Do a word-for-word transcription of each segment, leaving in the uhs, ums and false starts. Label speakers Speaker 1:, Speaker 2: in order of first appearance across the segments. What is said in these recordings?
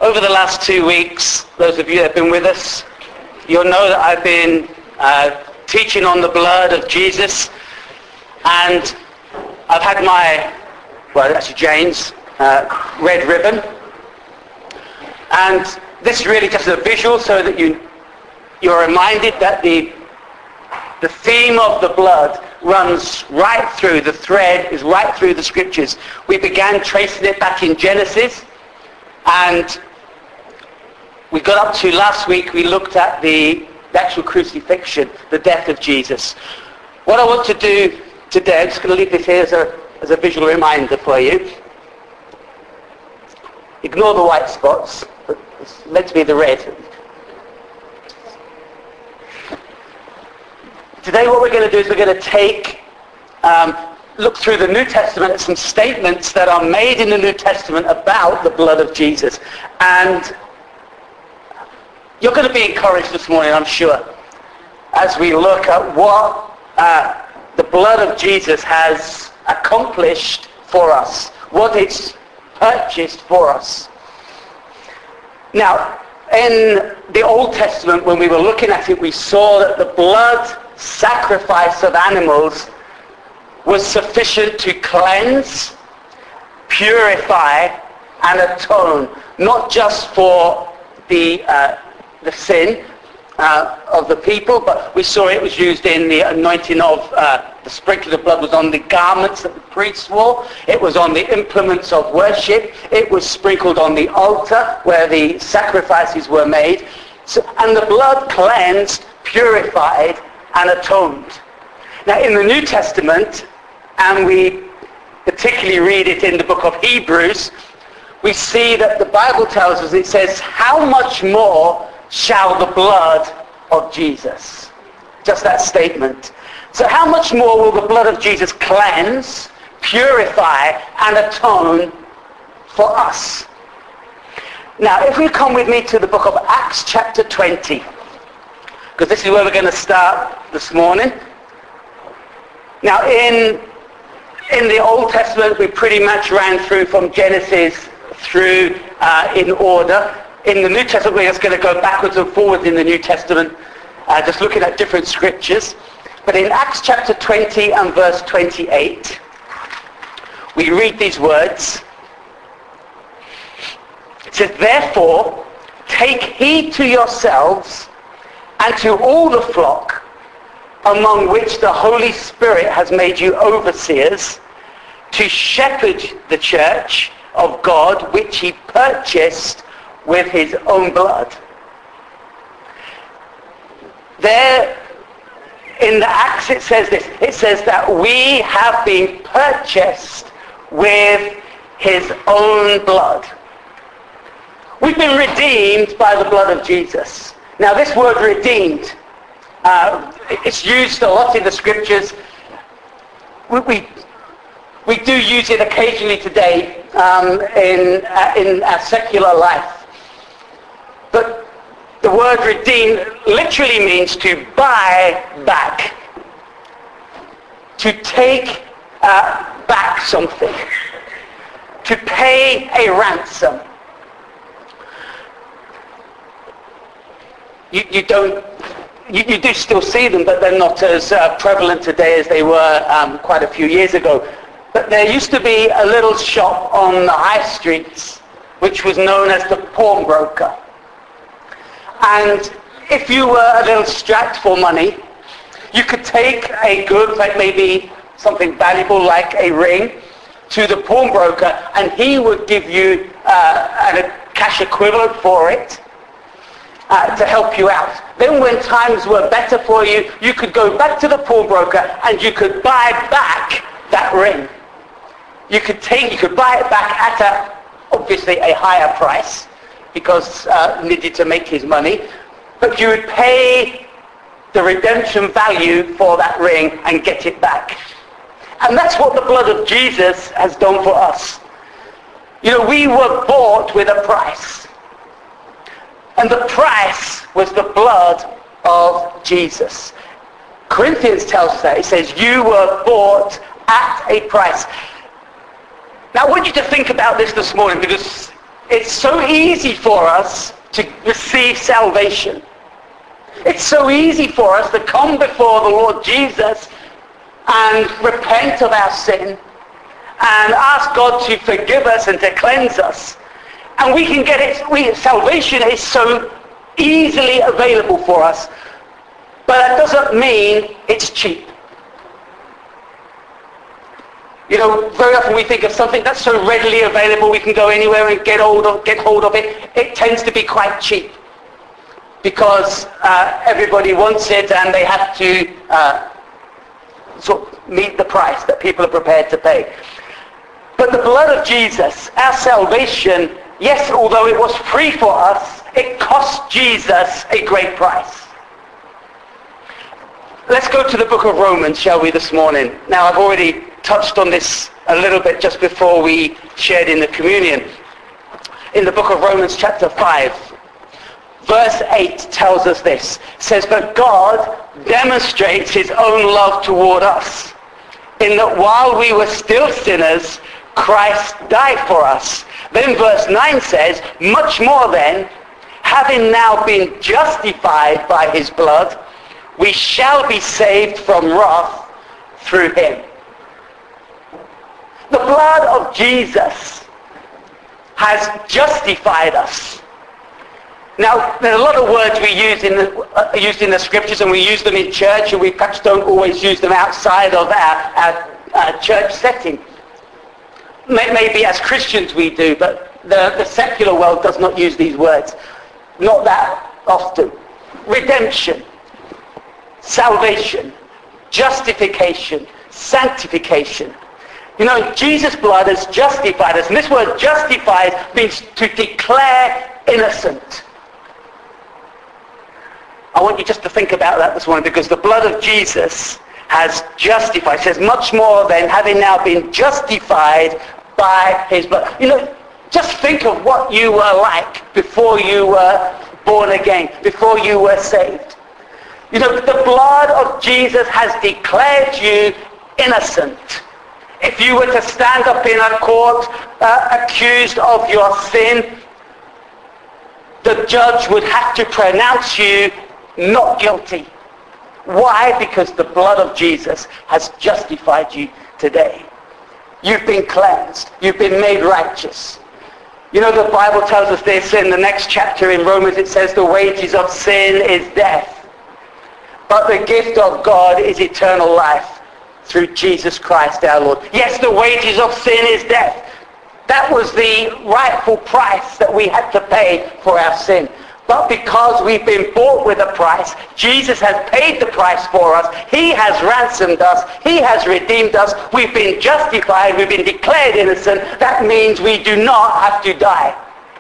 Speaker 1: Over the last two weeks, those of you that have been with us, you'll know that I've been uh, teaching on the blood of Jesus, and I've had my, well, actually Jane's uh, red ribbon, and this is really just a visual so that you, you're reminded that the, the theme of the blood runs right through, the thread is right through the scriptures. We began tracing it back in Genesis, and we got up to last week, we looked at the, the actual crucifixion, the death of Jesus. What I want to do today, I'm just going to leave this here as a, as a visual reminder for you. Ignore the white spots, but it's meant to be the red. Today what we're going to do is we're going to take, um, look through the New Testament at some statements that are made in the New Testament about the blood of Jesus. And you're going to be encouraged this morning, I'm sure, as we look at what uh, the blood of Jesus has accomplished for us, what it's purchased for us. Now, in the Old Testament, when we were looking at it, we saw that the blood sacrifice of animals was sufficient to cleanse, purify, and atone, not just for the uh, the sin uh, of the people, but we saw it was used in the anointing of uh, the sprinkling of blood was on the garments that the priests wore. It was on the implements of worship. It was sprinkled on the altar where the sacrifices were made. So, and the blood cleansed, purified, and atoned. Now in the New Testament, and we particularly read it in the book of Hebrews, we see that the Bible tells us, it says, how much more shall the blood of Jesus? Just that statement. So how much more will the blood of Jesus cleanse, purify, and atone for us? Now, if we come with me to the book of Acts chapter twenty, because this is where we're going to start this morning. Now, in, in the Old Testament, we pretty much ran through from Genesis through uh, in order. In the New Testament, we're just going to go backwards and forwards in the New Testament, uh, just looking at different scriptures. But in Acts chapter twenty and verse twenty-eight, we read these words. It says, therefore, take heed to yourselves and to all the flock among which the Holy Spirit has made you overseers, to shepherd the church of God, which he purchased with his own blood. There in the Acts it says this. It says that we have been purchased with his own blood. We've been redeemed by the blood of Jesus. Now this word redeemed, uh, it's used a lot in the scriptures. We, we, we do use it occasionally today um, in, uh, in our secular life. But the word redeem literally means to buy back, to take uh, back something, to pay a ransom. You, you don't, you, you do still see them, but they're not as uh, prevalent today as they were um, quite a few years ago. But there used to be a little shop on the high streets, which was known as the pawnbroker. And if you were a little strapped for money, you could take a good, like maybe something valuable like a ring, to the pawnbroker, and he would give you uh, a cash equivalent for it uh, to help you out. Then when times were better for you, you could go back to the pawnbroker and you could buy back that ring. You could take, you could buy it back at a, obviously a higher price, because uh, needed to make his money, but you would pay the redemption value for that ring and get it back. And that's what the blood of Jesus has done for us. You know, we were bought with a price. And the price was the blood of Jesus. Corinthians tells us that. It says, you were bought at a price. Now I want you to think about this this morning, because it's so easy for us to receive salvation. It's so easy for us to come before the Lord Jesus and repent of our sin and ask God to forgive us and to cleanse us. And we can get it, we, salvation is so easily available for us. But that doesn't mean it's cheap. You know, very often we think of something that's so readily available, we can go anywhere and get hold of, get hold of it. It tends to be quite cheap because uh, everybody wants it and they have to uh, sort of meet the price that people are prepared to pay. But the blood of Jesus, our salvation, yes, although it was free for us, it cost Jesus a great price. Let's go to the book of Romans, shall we, this morning. Now, I've already touched on this a little bit just before we shared in the communion. In the book of Romans chapter five, verse eight tells us this. It says, but God demonstrates his own love toward us, in that while we were still sinners, Christ died for us. Then verse nine says, much more then, having now been justified by his blood, we shall be saved from wrath through him. The blood of Jesus has justified us. Now, there are a lot of words we use in the, uh, used in the scriptures, and we use them in church, and we perhaps don't always use them outside of our, our, our church setting. Maybe as Christians we do, but the, the secular world does not use these words. Not that often. Redemption, salvation, justification, sanctification. You know, Jesus' blood has justified us. And this word justified means to declare innocent. I want you just to think about that this morning, because the blood of Jesus has justified. It says, much more than having now been justified by his blood. You know, just think of what you were like before you were born again, before you were saved. You know, the blood of Jesus has declared you innocent. If you were to stand up in a court uh, accused of your sin, the judge would have to pronounce you not guilty. Why? Because the blood of Jesus has justified you today. You've been cleansed. You've been made righteous. You know, the Bible tells us this in the next chapter in Romans. It says the wages of sin is death, but the gift of God is eternal life through Jesus Christ our Lord. Yes, the wages of sin is death. That was the rightful price that we had to pay for our sin. But because we've been bought with a price, Jesus has paid the price for us. He has ransomed us. He has redeemed us. We've been justified. We've been declared innocent. That means we do not have to die.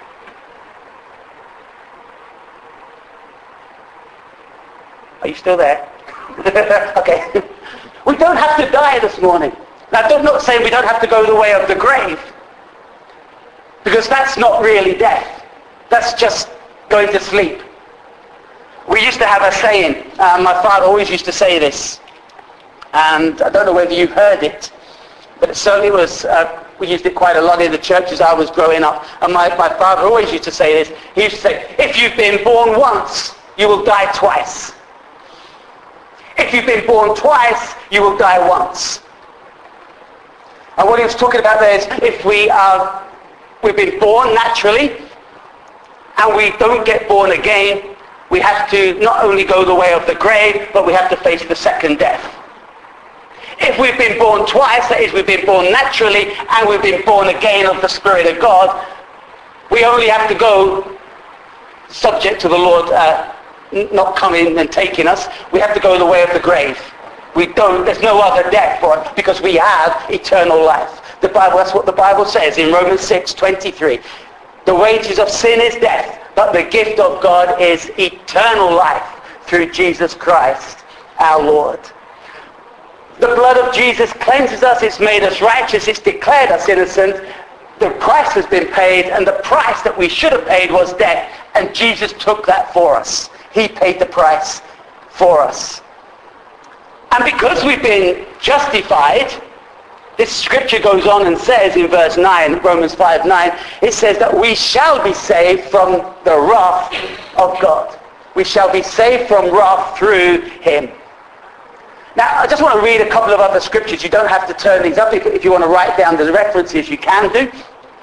Speaker 1: Are you still there? Okay. We don't have to die this morning. Now, I'm not saying we don't have to go the way of the grave, because that's not really death. That's just going to sleep. We used to have a saying, uh, my father always used to say this, and I don't know whether you've heard it, but it certainly was, uh, we used it quite a lot in the church as I was growing up, and my, my father always used to say this. He used to say, if you've been born once, you will die twice. If you've been born twice, you will die once. And what he was talking about there is, if we are, we've been born naturally, and we don't get born again, we have to not only go the way of the grave, but we have to face the second death. If we've been born twice, that is, we've been born naturally, and we've been born again of the Spirit of God, we only have to go subject to the Lord uh, not coming and taking us. We have to go the way of the grave. We don't, there's no other death for us, because we have eternal life. The Bible, that's what the Bible says in Romans six twenty-three. The wages of sin is death, but the gift of God is eternal life through Jesus Christ our Lord. The blood of Jesus cleanses us, it's made us righteous, it's declared us innocent. The price has been paid, and the price that we should have paid was death, and Jesus took that for us. He paid the price for us. And because we've been justified, this scripture goes on and says in verse nine, Romans five nine, it says that we shall be saved from the wrath of God. We shall be saved from wrath through him. Now, I just want to read a couple of other scriptures. You don't have to turn these up. If, if you want to write down the references, you can do.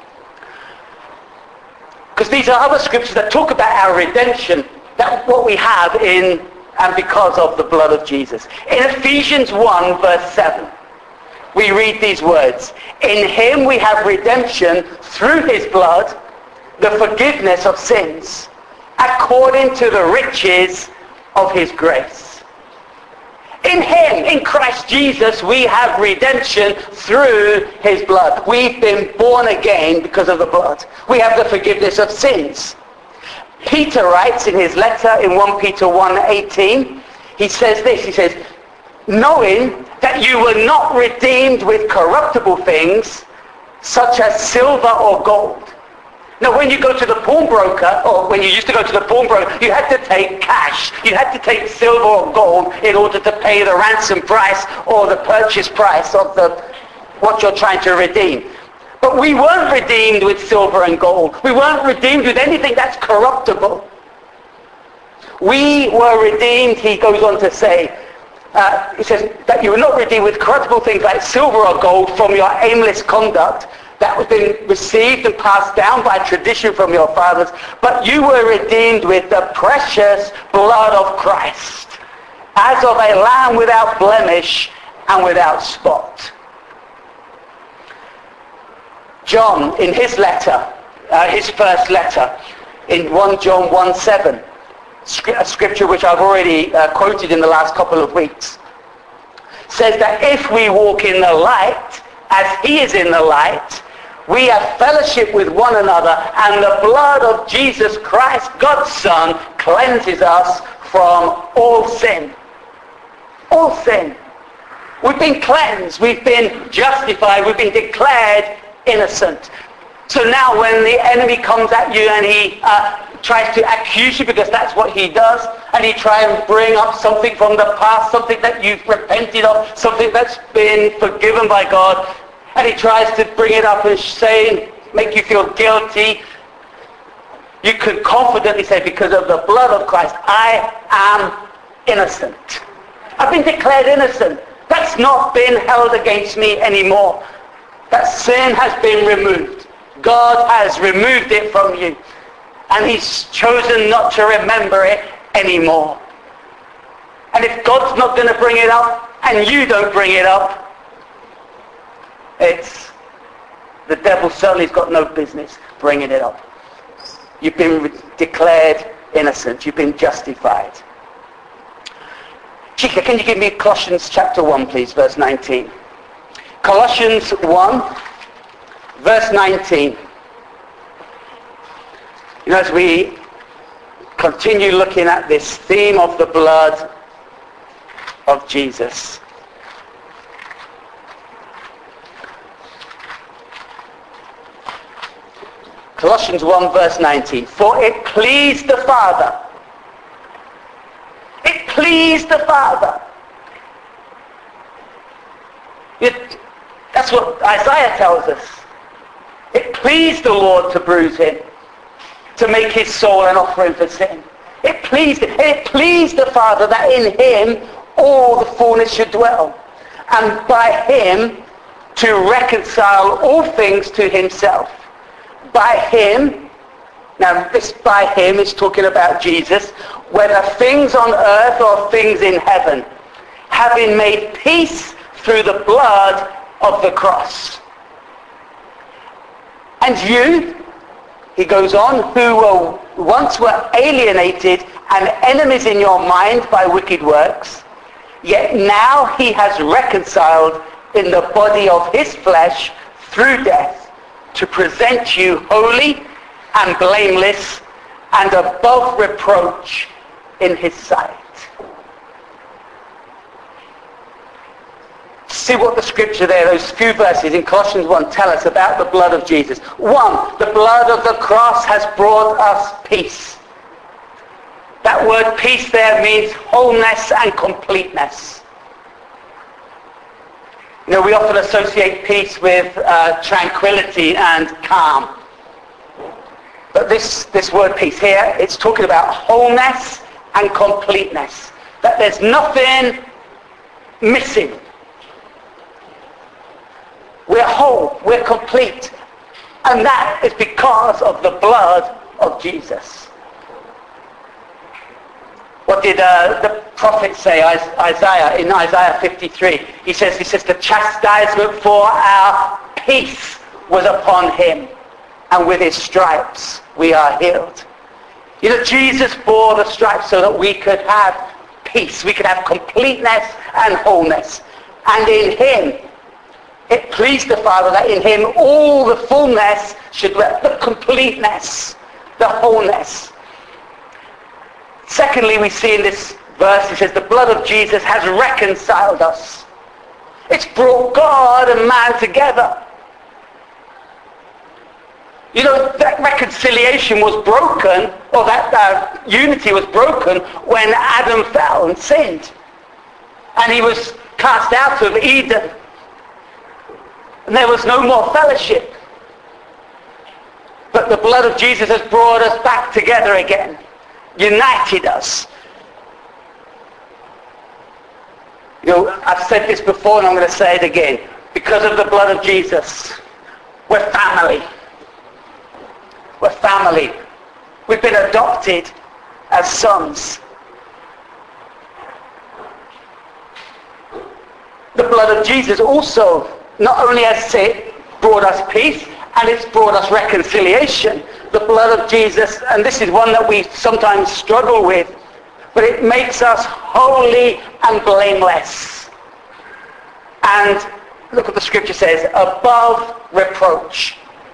Speaker 1: Because these are other scriptures that talk about our redemption, that what we have in and because of the blood of Jesus. In Ephesians one, verse seven, we read these words. In him we have redemption through his blood, the forgiveness of sins, according to the riches of his grace. In him, in Christ Jesus, we have redemption through his blood. We've been born again because of the blood. We have the forgiveness of sins. Peter writes in his letter in First Peter one eighteen, he says this, he says, knowing that you were not redeemed with corruptible things, such as silver or gold. Now, when you go to the pawnbroker, or when you used to go to the pawnbroker, you had to take cash. You had to take silver or gold in order to pay the ransom price or the purchase price of the what you're trying to redeem. But we weren't redeemed with silver and gold. We weren't redeemed with anything that's corruptible. We were redeemed, he goes on to say, uh, he says that you were not redeemed with corruptible things like silver or gold from your aimless conduct that was been received and passed down by tradition from your fathers, but you were redeemed with the precious blood of Christ, as of a lamb without blemish and without spot. John, in his letter, uh, his first letter, in First John one seven, a scripture which I've already uh, quoted in the last couple of weeks, says that if we walk in the light, as he is in the light, we have fellowship with one another, and the blood of Jesus Christ, God's Son, cleanses us from all sin. All sin. We've been cleansed, we've been justified, we've been declared innocent. So now when the enemy comes at you and he uh, tries to accuse you, because that's what he does, and he tries and bring up something from the past, something that you've repented of, something that's been forgiven by God, and he tries to bring it up and say, make you feel guilty, you can confidently say, because of the blood of Christ, I am innocent. I've been declared innocent. That's not been held against me anymore. That sin has been removed. God has removed it from you. And he's chosen not to remember it anymore. And if God's not going to bring it up, and you don't bring it up, it's the devil certainly has got no business bringing it up. You've been declared innocent. You've been justified. Chica, can you give me Colossians chapter one, please, verse nineteen. Colossians one, verse nineteen. You know, as we continue looking at this theme of the blood of Jesus, Colossians one, verse nineteen. For it pleased the Father. It pleased the Father. It, that's what Isaiah tells us. It pleased the Lord to bruise him, to make his soul an offering for sin. It pleased him. It pleased the Father that in him all the fullness should dwell, and by him to reconcile all things to himself. By him, now this by him is talking about Jesus, whether things on earth or things in heaven, having made peace through the blood of the cross. And you, he goes on, who were, once were alienated and enemies in your mind by wicked works, yet now he has reconciled in the body of his flesh through death, to present you holy and blameless and above reproach in his sight. See what the scripture there, those few verses in Colossians one tell us about the blood of Jesus. One, the blood of the cross has brought us peace. That word peace there means wholeness and completeness. You know, we often associate peace with uh, tranquility and calm. But this, this word peace here, it's talking about wholeness and completeness. That there's nothing missing. We're whole, we're complete. And that is because of the blood of Jesus. What did uh, the prophet say, Isaiah, in Isaiah fifty-three? He says, he says, the chastisement for our peace was upon him, and with his stripes we are healed. You know, Jesus bore the stripes so that we could have peace, we could have completeness and wholeness. And in him, it pleased the Father that in him all the fullness should dwell, the completeness, the wholeness. Secondly, we see in this verse, it says, the blood of Jesus has reconciled us. It's brought God and man together. You know, that reconciliation was broken, or that uh, unity was broken when Adam fell and sinned. And he was cast out of Eden. And there was no more fellowship. But the blood of Jesus has brought us back together again, united us. You know, I've said this before and I'm going to say it again. Because of the blood of Jesus, we're family. We're family. We've been adopted as sons. The blood of Jesus also not only has it brought us peace, and it's brought us reconciliation. The blood of Jesus, and this is one that we sometimes struggle with, but it makes us holy and blameless. And look what the scripture says, above reproach.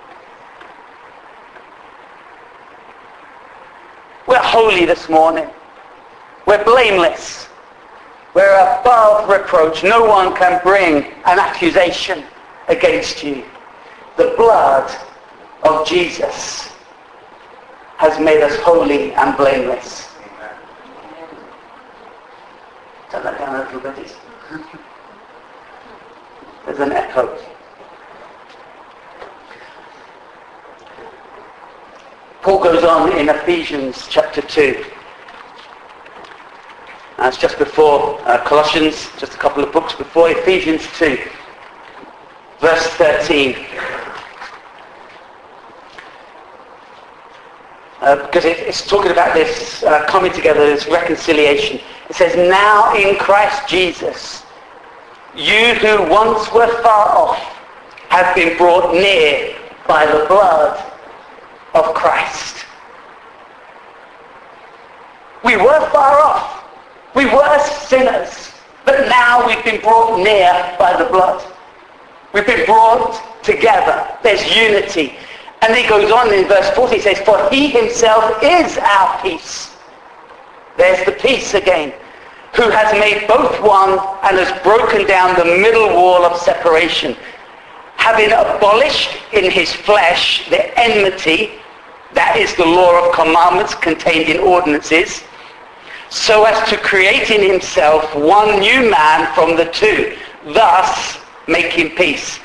Speaker 1: We're holy this morning. We're blameless. We're above reproach. No one can bring an accusation against you. The blood of Jesus has made us holy and blameless. Turn that down a little bit. There's an echo. Paul goes on in Ephesians chapter two. That's just before uh, Colossians, just a couple of books before Ephesians two, verse thirteen. Uh, because it, it's talking about this uh, coming together, this reconciliation. It says, now in Christ Jesus, you who once were far off have been brought near by the blood of Christ. We were far off. We were sinners. But now we've been brought near by the blood. We've been brought together. There's unity. And he goes on in verse forty, he says, for he himself is our peace. There's the peace again. Who has made both one and has broken down the middle wall of separation, having abolished in his flesh the enmity, that is the law of commandments contained in ordinances, so as to create in himself one new man from the two, thus making peace,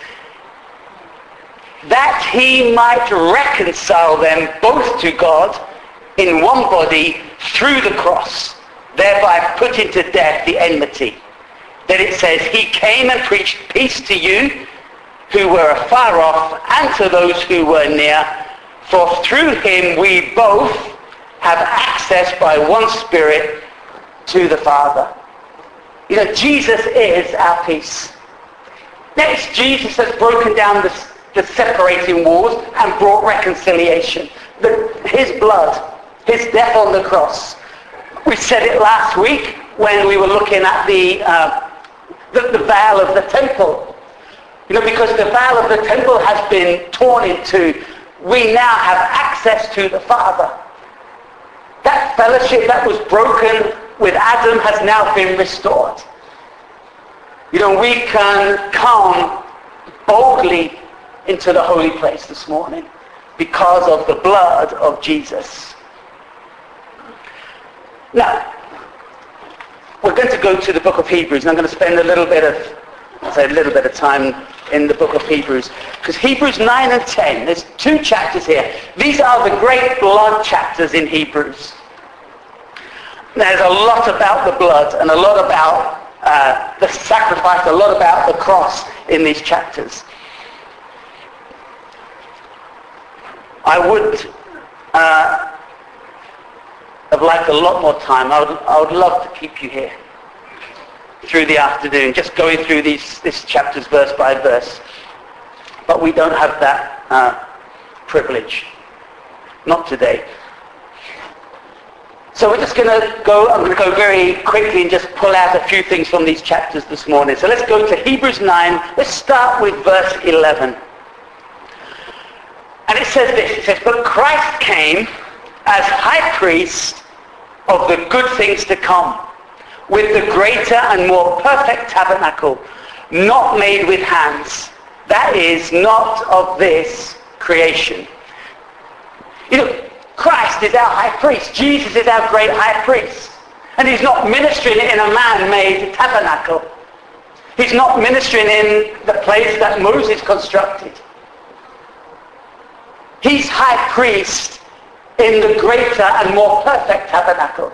Speaker 1: that he might reconcile them both to God in one body through the cross, thereby putting to death the enmity. Then it says, he came and preached peace to you who were afar off and to those who were near, for through him we both have access by one Spirit to the Father. You know, Jesus is our peace. Next, Jesus has broken down the, the separating walls and brought reconciliation. The, his blood, his death on the cross. We said it last week when we were looking at the, uh, the, the veil of the temple. You know, because the veil of the temple has been torn in two, we now have access to the Father. That fellowship that was broken with Adam has now been restored. You know, we can come boldly into the holy place this morning because of the blood of Jesus. Now, we're going to go to the book of Hebrews, and I'm going to spend a little bit of I'll say a little bit of time in the book of Hebrews. Because Hebrews nine and ten, there's two chapters here. These are the great blood chapters in Hebrews. There's a lot about the blood and a lot about uh, the sacrifice, a lot about the cross in these chapters. I would uh, have liked a lot more time. I would, I would love to keep you here through the afternoon, just going through these, these chapters verse by verse. But we don't have that uh, privilege. Not today. So we're just going to go, I'm going to go very quickly and just pull out a few things from these chapters this morning. So let's go to Hebrews nine. Let's start with verse eleven. And it says this, it says, "But Christ came as high priest of the good things to come, with the greater and more perfect tabernacle, not made with hands, that is, not of this creation." You know, Christ is our high priest. Jesus is our great high priest. And he's not ministering in a man-made tabernacle. He's not ministering in the place that Moses constructed. He's high priest in the greater and more perfect tabernacle.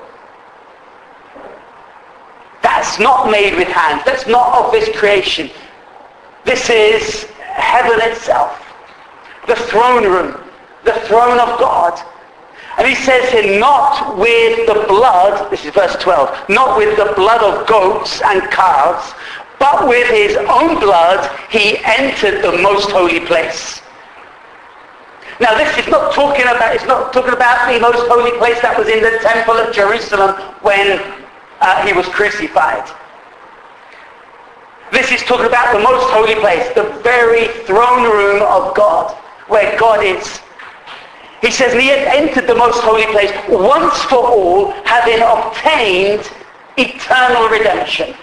Speaker 1: That's not made with hands. That's not of this creation. This is heaven itself. The throne room. The throne of God. And he says here, not with the blood, this is verse twelve, not with the blood of goats and calves, but with his own blood he entered the most holy place. Now this is not talking about, it's not talking about the most holy place that was in the temple of Jerusalem when uh, he was crucified. This is talking about the most holy place, the very throne room of God, where God is. He says, and he had entered the most holy place once for all, having obtained eternal redemption.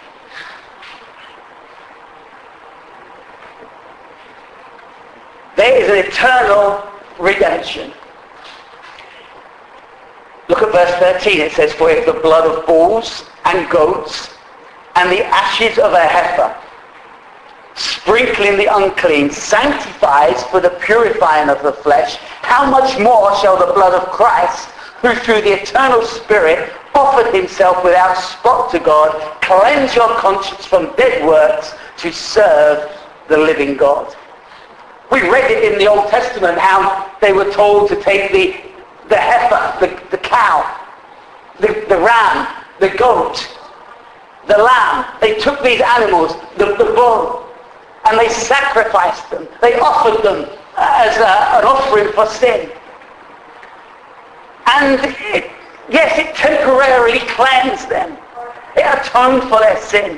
Speaker 1: There is an eternal redemption. Look at verse thirteen. It says, "For if the blood of bulls and goats and the ashes of a heifer, sprinkling the unclean, sanctifies for the purifying of the flesh, how much more shall the blood of Christ, who through the eternal Spirit offered himself without spot to God, cleanse your conscience from dead works to serve the living God." We read it in the Old Testament how they were told to take the, the heifer, the, the cow, the, the ram, the goat, the lamb. They took these animals, the, the bull, and they sacrificed them. They offered them as a, an offering for sin. And it, yes, it temporarily cleansed them. It atoned for their sin.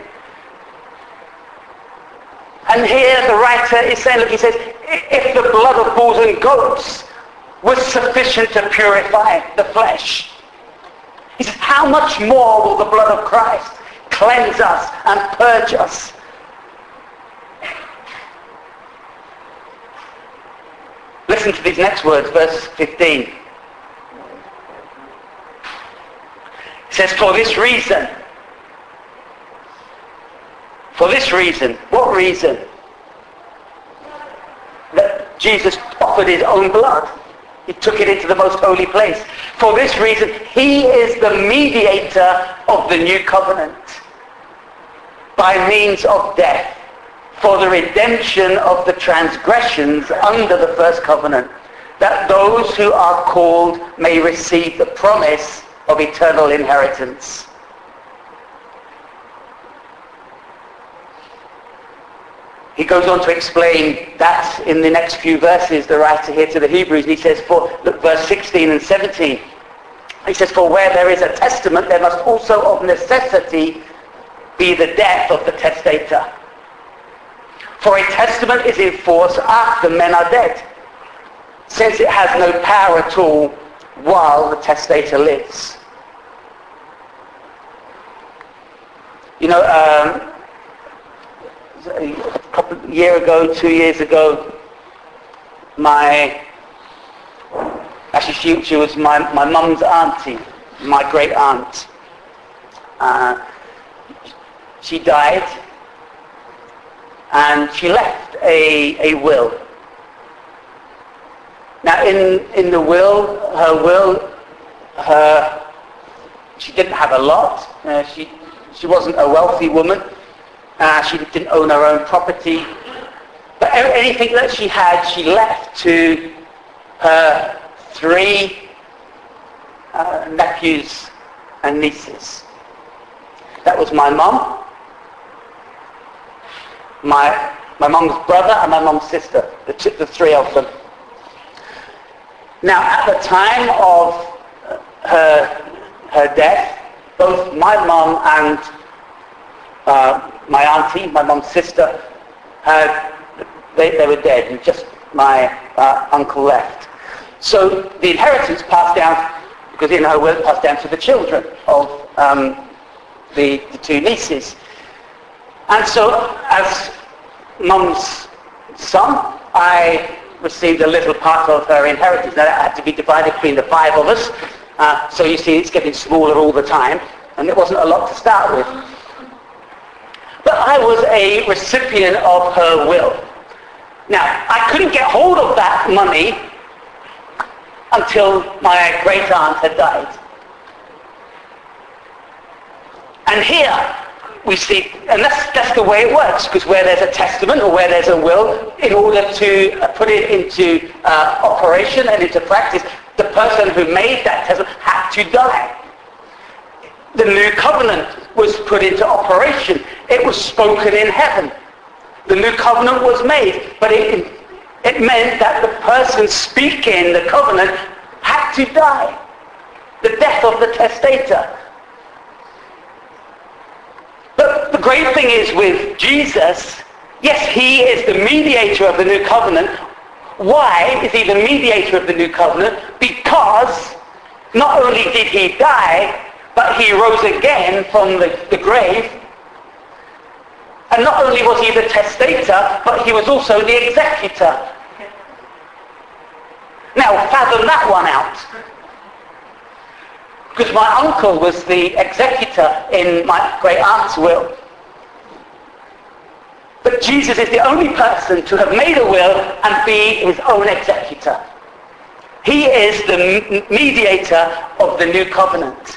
Speaker 1: And here the writer is saying, look, he says, if the blood of bulls and goats was sufficient to purify the flesh, he says, how much more will the blood of Christ cleanse us and purge us? Listen to these next words, verse fifteen. It says, for this reason, for this reason, what reason? That Jesus offered his own blood. He took it into the most holy place. For this reason, he is the mediator of the new covenant by means of death, for the redemption of the transgressions under the first covenant, that those who are called may receive the promise of eternal inheritance. He goes on to explain that in the next few verses, the writer here to the Hebrews, and he says, for look, verse sixteen and seventeen, he says, for where there is a testament, there must also of necessity be the death of the testator. For a testament is in force after men are dead, since it has no power at all while the testator lives. You know, um, a couple of year ago, two years ago, my, actually she, she was my, my mum's auntie, my great aunt. Uh, she died, and she left a, a will. Now, in, in the will, her will, her, she didn't have a lot. Uh, she, she wasn't a wealthy woman. Uh, she didn't own her own property. But anything that she had, she left to her three uh, nephews and nieces. That was my mum, my my mum's brother, and my mum's sister, the, two, the three of them. Now, at the time of her her death, both my mum and uh, my auntie, my mum's sister, had they, they were dead, and just my uh, uncle left. So the inheritance passed down, because in her will, passed down to the children of um, the, the two nieces. And so, as mum's son, I received a little part of her inheritance. Now, that had to be divided between the five of us. Uh, so you see, it's getting smaller all the time, and it wasn't a lot to start with. But I was a recipient of her will. Now, I couldn't get hold of that money until my great aunt had died. And here we see, and that's, that's the way it works, because where there's a testament or where there's a will, in order to uh, put it into uh, operation and into practice, the person who made that testament had to die. The new covenant was put into operation. It was spoken in heaven. The new covenant was made, but it, it meant that the person speaking the covenant had to die. The death of the testator. But the great thing is with Jesus, yes, he is the mediator of the new covenant. Why is he the mediator of the new covenant? Because not only did he die, but he rose again from the, the grave. And not only was he the testator, but he was also the executor. Now, fathom that one out. Because my uncle was the executor in my great aunt's will. But Jesus is the only person to have made a will and be his own executor. He is the mediator of the new covenant.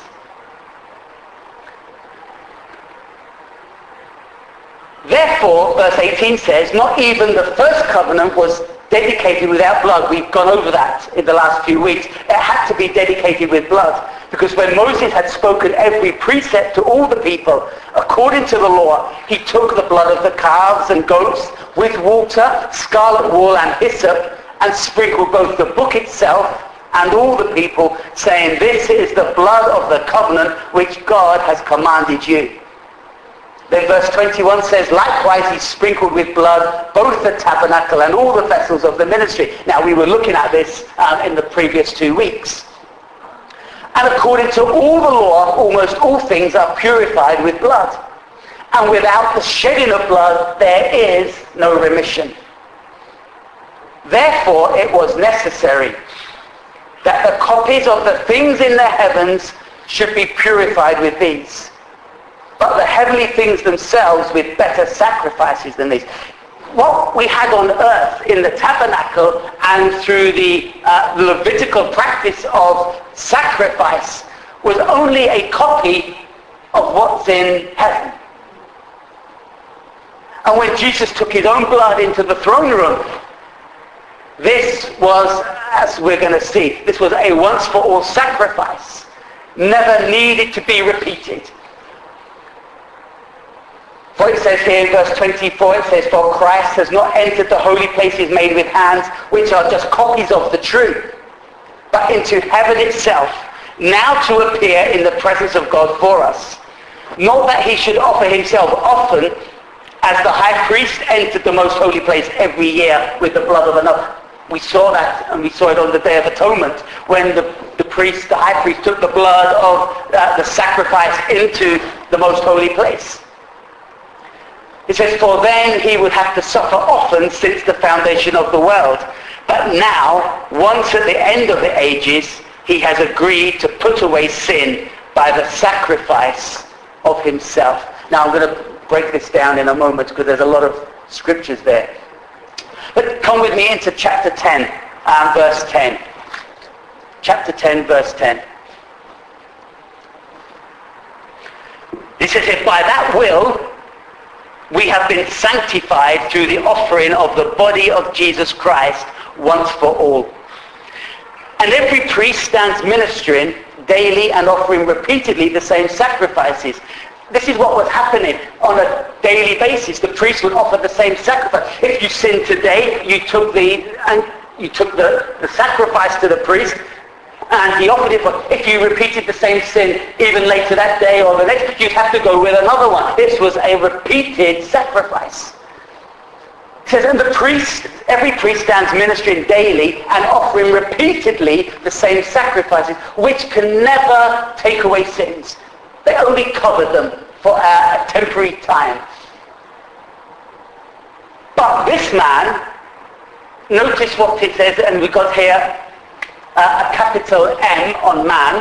Speaker 1: Therefore, verse eighteen says, not even the first covenant was dedicated without blood. We've gone over that in the last few weeks. It had to be dedicated with blood. Because when Moses had spoken every precept to all the people, according to the law, he took the blood of the calves and goats with water, scarlet wool and hyssop, and sprinkled both the book itself and all the people, saying, this is the blood of the covenant which God has commanded you. Then verse twenty-one says, likewise he sprinkled with blood both the tabernacle and all the vessels of the ministry. Now we were looking at this um, in the previous two weeks. And according to all the law, almost all things are purified with blood. And without the shedding of blood, there is no remission. Therefore it was necessary that the copies of the things in the heavens should be purified with these, but the heavenly things themselves with better sacrifices than these. What we had on earth in the tabernacle and through the uh, Levitical practice of sacrifice was only a copy of what's in heaven. And when Jesus took his own blood into the throne room, this was, as we're going to see, this was a once-for-all sacrifice, never needed to be repeated. For it says here in verse twenty-four, it says, for Christ has not entered the holy places made with hands, which are just copies of the true, but into heaven itself, now to appear in the presence of God for us. Not that he should offer himself often, as the high priest entered the most holy place every year with the blood of another. We saw that, and we saw it on the Day of Atonement, when the, the priest, the high priest, took the blood of uh, the sacrifice into the most holy place. It says, for then he would have to suffer often since the foundation of the world. But now, once at the end of the ages, he has agreed to put away sin by the sacrifice of himself. Now I'm going to break this down in a moment because there's a lot of scriptures there. But come with me into chapter ten and verse ten. Chapter ten, verse ten. He says, if by that will we have been sanctified through the offering of the body of Jesus Christ once for all. And every priest stands ministering daily and offering repeatedly the same sacrifices. This is what was happening on a daily basis. The priest would offer the same sacrifice. If you sinned today, you took the and you took the, the sacrifice to the priest, and he offered it for. If you repeated the same sin even later that day or the next, you'd have to go with another one. This was a repeated sacrifice. It says, and the priest, every priest stands ministering daily and offering repeatedly the same sacrifices, which can never take away sins. They only cover them for a temporary time. But this man, notice what it says, and we've got here uh, a capital M on man.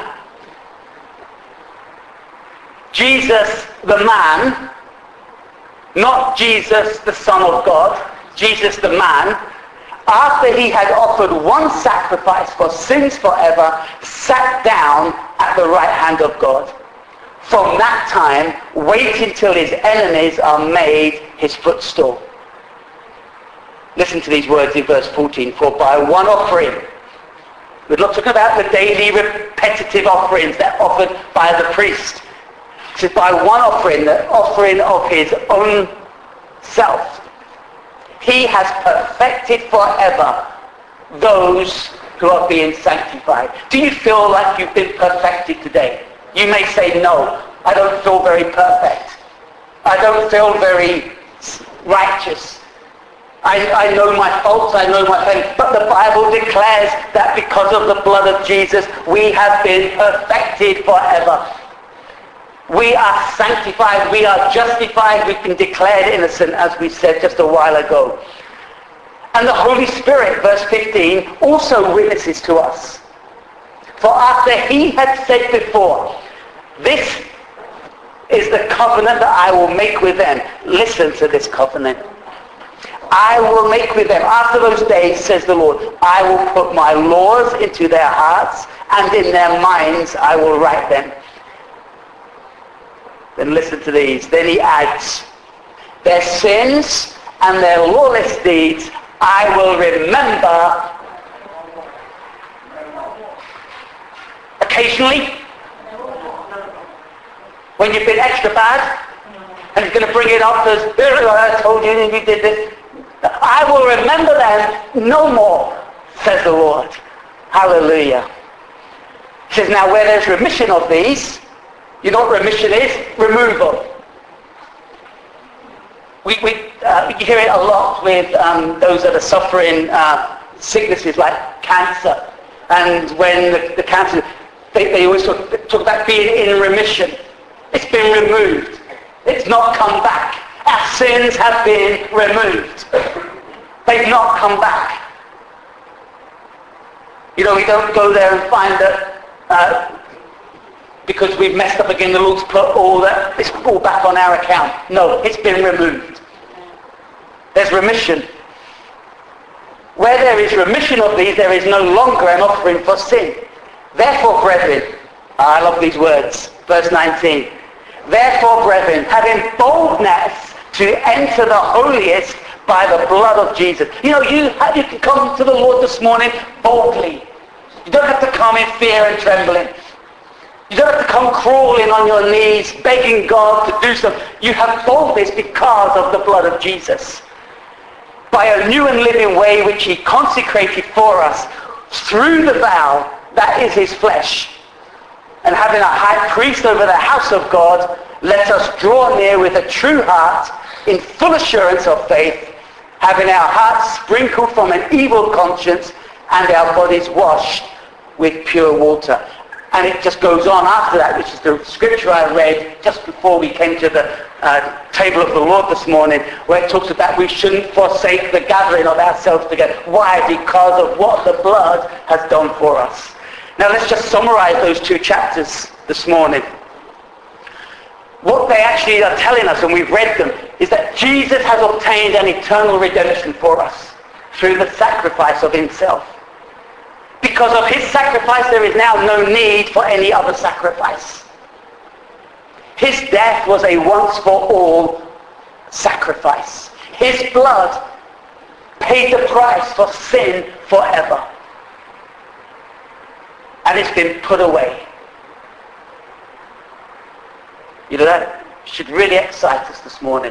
Speaker 1: Jesus the man, not Jesus the Son of God, Jesus the man, after he had offered one sacrifice for sins forever, sat down at the right hand of God. From that time, wait until his enemies are made his footstool. Listen to these words in verse fourteen. For by one offering, we're not talking about the daily repetitive offerings that are offered by the priest. It says by one offering, the offering of his own self, he has perfected forever those who are being sanctified. Do you feel like you've been perfected today? You may say, no, I don't feel very perfect. I don't feel very righteous. I, I know my faults, I know my failings. But the Bible declares that because of the blood of Jesus, we have been perfected forever. We are sanctified, we are justified, we've been declared innocent, as we said just a while ago. And the Holy Spirit, verse fifteen, also witnesses to us. For after he had said before, this is the covenant that I will make with them. Listen to this covenant. I will make with them, after those days, says the Lord, I will put my laws into their hearts, and in their minds I will write them. Then listen to these. Then he adds, their sins and their lawless deeds I will remember. Occasionally, when you've been extra bad, and he's going to bring it up as, I told you and you did this. I will remember them no more, says the Lord. Hallelujah. He says, now where there's remission of these, you know what remission is? Removal. We, we, uh, we hear it a lot with um, those that are suffering uh, sicknesses like cancer. And when the, the cancer, they, they always talk, talk about being in remission. It's been removed. It's not come back. Our sins have been removed. They've not come back. You know, we don't go there and find that uh, because we've messed up again, the Lord's put all that, it's all back on our account. No, it's been removed. There's remission. Where there is remission of these, there is no longer an offering for sin. Therefore, brethren, I love these words, verse nineteen. Therefore, brethren, having boldness to enter the holiest by the blood of Jesus. You know, you, you can come to the Lord this morning boldly. You don't have to come in fear and trembling. You don't have to come crawling on your knees, begging God to do something. You have boldness because of the blood of Jesus. By a new and living way which he consecrated for us through the vow that is his flesh. And having a high priest over the house of God, let us draw near with a true heart in full assurance of faith, having our hearts sprinkled from an evil conscience and our bodies washed with pure water. And it just goes on after that, which is the scripture I read just before we came to the uh, table of the Lord this morning, where it talks about we shouldn't forsake the gathering of ourselves together. Why? Because of what the blood has done for us. Now let's just summarize those two chapters this morning. What they actually are telling us, and we've read them, is that Jesus has obtained an eternal redemption for us through the sacrifice of himself. Because of his sacrifice, there is now no need for any other sacrifice. His death was a once-for-all sacrifice. His blood paid the price for sin forever. And it's been put away. You know, that should really excite us this morning.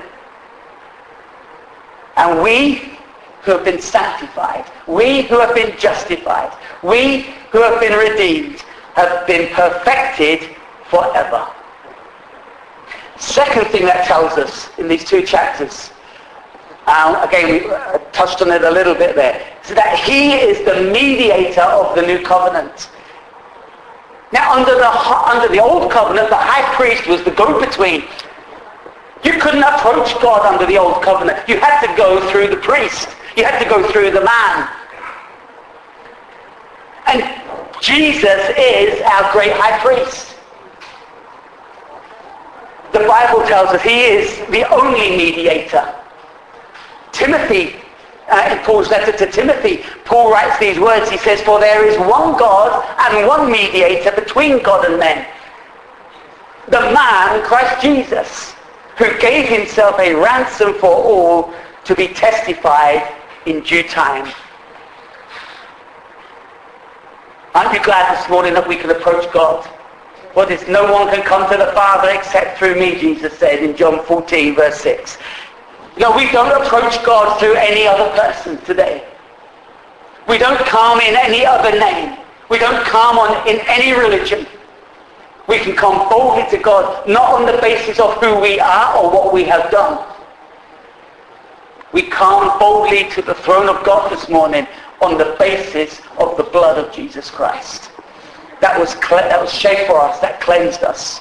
Speaker 1: And we who have been sanctified, we who have been justified, we who have been redeemed, have been perfected forever. Second thing that tells us in these two chapters, um, again we uh, touched on it a little bit there, is that he is the mediator of the new covenant. Now under the under the old covenant, the high priest was the go-between. You couldn't approach God under the old covenant. You had to go through the priest. You had to go through the man. And Jesus is our great high priest. The Bible tells us he is the only mediator. Timothy, uh, in Paul's letter to Timothy, Paul writes these words. He says, "For there is one God and one mediator between God and men, the man, Christ Jesus, who gave himself a ransom for all, to be testified in due time." Aren't you glad this morning that we can approach God? What is, no one can come to the Father except through me, Jesus said in John fourteen, verse six. No, we don't approach God through any other person today. We don't come in any other name. We don't come on in any religion. We can come boldly to God, not on the basis of who we are or what we have done. We come boldly to the throne of God this morning on the basis of the blood of Jesus Christ. That was cle- that was shed for us, that cleansed us.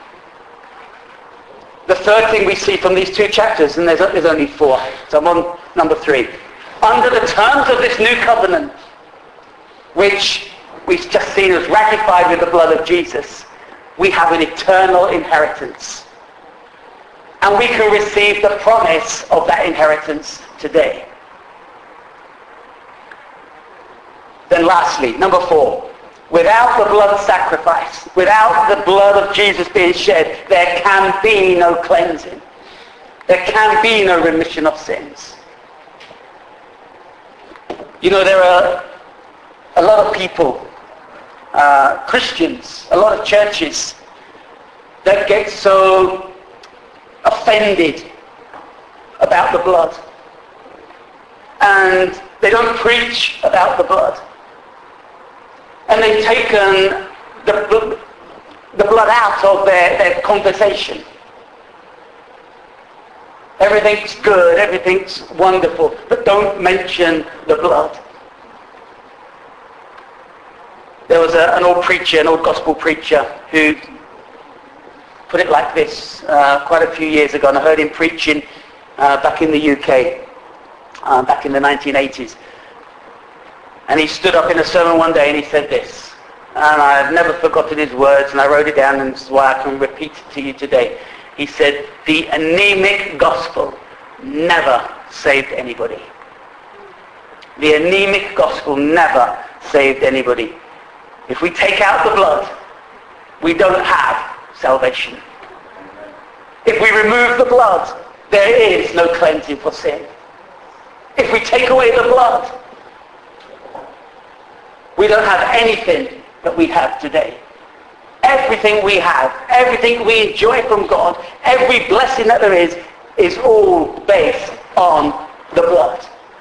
Speaker 1: The third thing we see from these two chapters, and there's, there's only four, so I'm on number three. Under the terms of this new covenant, which we've just seen as ratified with the blood of Jesus, we have an eternal inheritance. And we can receive the promise of that inheritance today. Then lastly, number four, without the blood sacrifice, without the blood of Jesus being shed, there can be no cleansing. There can be no remission of sins. You know, there are a lot of people, uh, Christians, a lot of churches that get so offended about the blood. And they don't preach about the blood. And they've taken the, the blood out of their, their conversation. Everything's good, everything's wonderful, but don't mention the blood. There was a, an old preacher, an old gospel preacher, who put it like this uh, quite a few years ago, and I heard him preaching uh, back in the U K, uh, back in the nineteen eighties. And he stood up in a sermon one day and he said this, and I've never forgotten his words, and I wrote it down, and this is why I can repeat it to you today. He said, "The anemic gospel never saved anybody." The anemic gospel never saved anybody. If we take out the blood, we don't have salvation. If we remove the blood, there is no cleansing for sin. If we take away the blood, we don't have anything that we have today. Everything we have, everything we enjoy from God, every blessing that there is, is all based on the blood.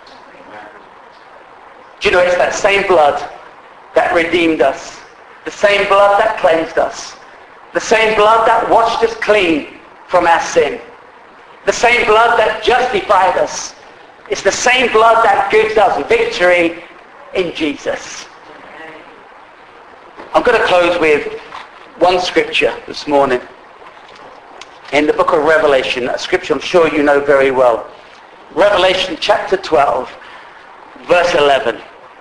Speaker 1: Do you know, it's that same blood that redeemed us, the same blood that cleansed us, the same blood that washed us clean from our sin, the same blood that justified us. It's the same blood that gives us victory in Jesus. I'm going to close with one scripture this morning in the book of Revelation, a scripture I'm sure you know very well. Revelation chapter twelve, verse eleven.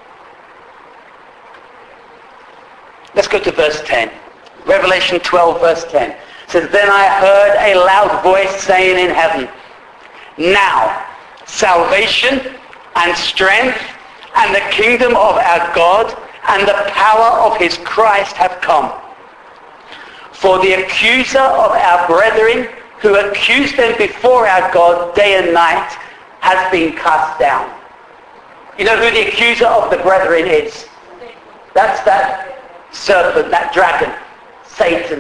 Speaker 1: Let's go to verse ten. Revelation twelve, verse ten. It says, "Then I heard a loud voice saying in heaven, Now, salvation and strength and the kingdom of our God and the power of his Christ have come. For the accuser of our brethren, who accused them before our God day and night, has been cast down. You know who the accuser of the brethren is? That's that serpent, that dragon, Satan.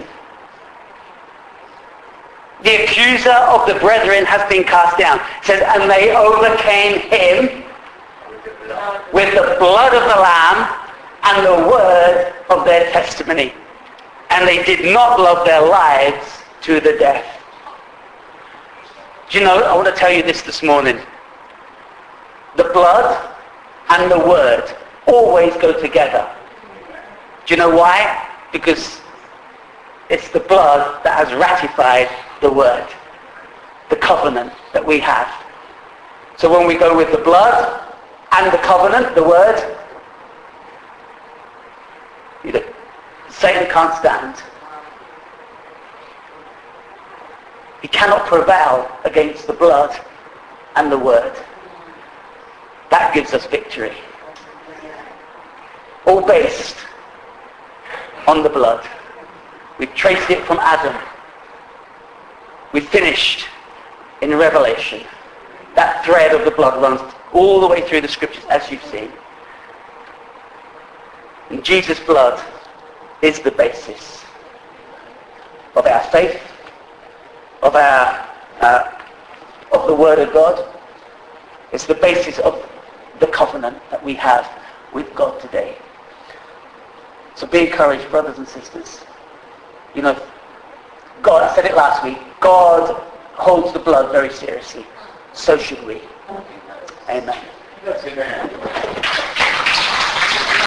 Speaker 1: The accuser of the brethren has been cast down. It says, and they overcame him with the blood of the Lamb and the word of their testimony. And they did not love their lives to the death. Do you know, I want to tell you this this morning. The blood and the word always go together. Do you know why? Because it's the blood that has ratified the word, the covenant that we have. So when we go with the blood and the covenant, the word, you know, Satan can't stand. He cannot prevail against the blood and the word. That gives us victory. All based on the blood. We've traced it from Adam. We finished in Revelation. That thread of the blood runs all the way through the scriptures, as you've seen. And Jesus' blood is the basis of our faith, of our uh, of the Word of God. It's the basis of the covenant that we have with God today. So be encouraged, brothers and sisters. You know, God, I said it last week, God holds the blood very seriously. So should we. Amen.